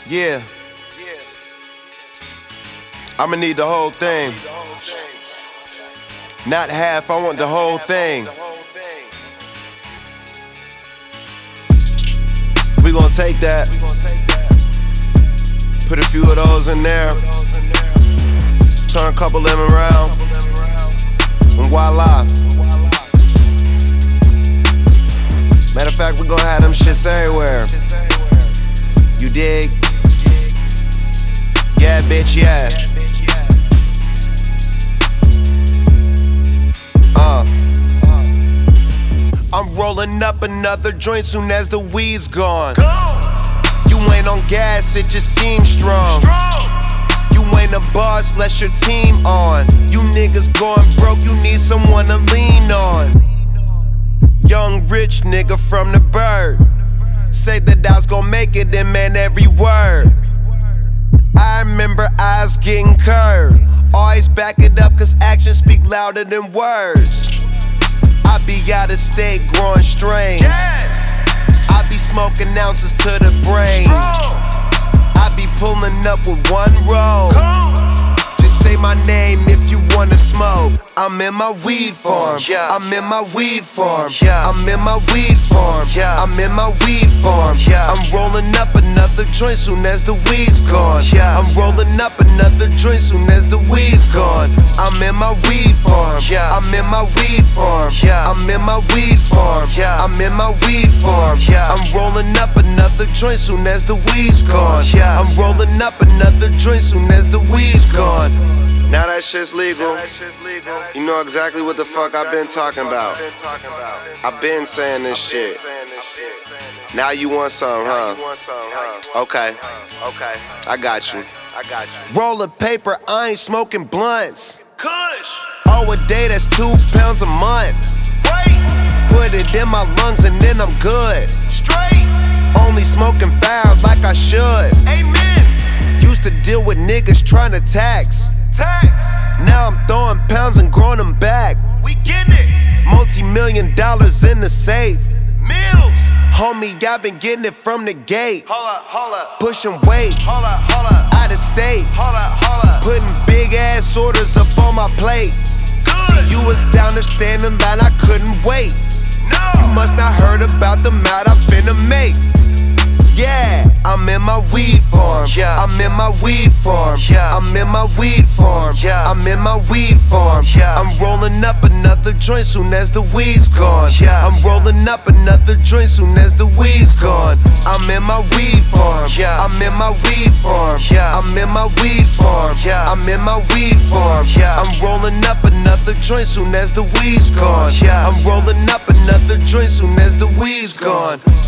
Yeah. I'ma need the whole thing. Not half, I want the whole thing. We gon' take that, put a few of those in there, turn a couple of them around, and voila. Matter of fact, we gon' have them shits everywhere. You dig? Yeah, bitch, yeah. I'm rolling up another joint soon as the weed's gone. You ain't on gas, it just seems strong. You ain't a boss, let your team on. You niggas going broke, you need someone to lean on. Young rich nigga from the bird. Say that I was gon' make it and man every word. I remember eyes getting curved. Always back it up cause actions speak louder than words. I be out of state growing strains. I be smoking ounces to the brain. I be pulling up with one roll. Just say my name if you wanna smoke. I'm in my weed farm. I'm in my weed farm. I'm in my weed farm. I'm in my weed farm. I'm rolling up another joint soon as the weed's gone. I'm rolling up another joint soon as the weed's gone. I'm in my weed farm. I'm in my weed farm. I'm in my weed farm. I'm in my weed farm. I'm rolling up another joint soon as the weed's gone. I'm rolling up another joint soon as the weed's gone. Now that shit's legal. You know exactly what the fuck I've been talking about. I've been saying this shit. Now you want some, huh? Okay. I got you. Roll of paper, I ain't smoking blunts. Oh, a day that's 2 pounds a month. Put it in my lungs and then I'm good. Only smoking foul like I should. Used to deal with niggas trying to tax. Now I'm throwing pounds and growing them back. We getting it. Multi-million dollars in the safe. Mills. Homie, I been getting it from the gate. Holla. Pushing weight. Out of state. Putting big ass orders up on my plate. See, you was down to stand in line, I couldn't wait. You must not heard about the amount I finna make. Yeah, I'm in my weed farm. I'm in my weed farm. I'm in my weed farm. I'm in my weed farm. I'm rolling up another joint soon as the weed's gone. I'm rolling up another joint soon as the weed's gone. I'm in my weed farm. I'm in my weed farm. I'm in my weed farm. I'm in my weed farm. I'm rolling up another joint soon as the weed's gone. I'm rolling up another joint soon as the weed's gone.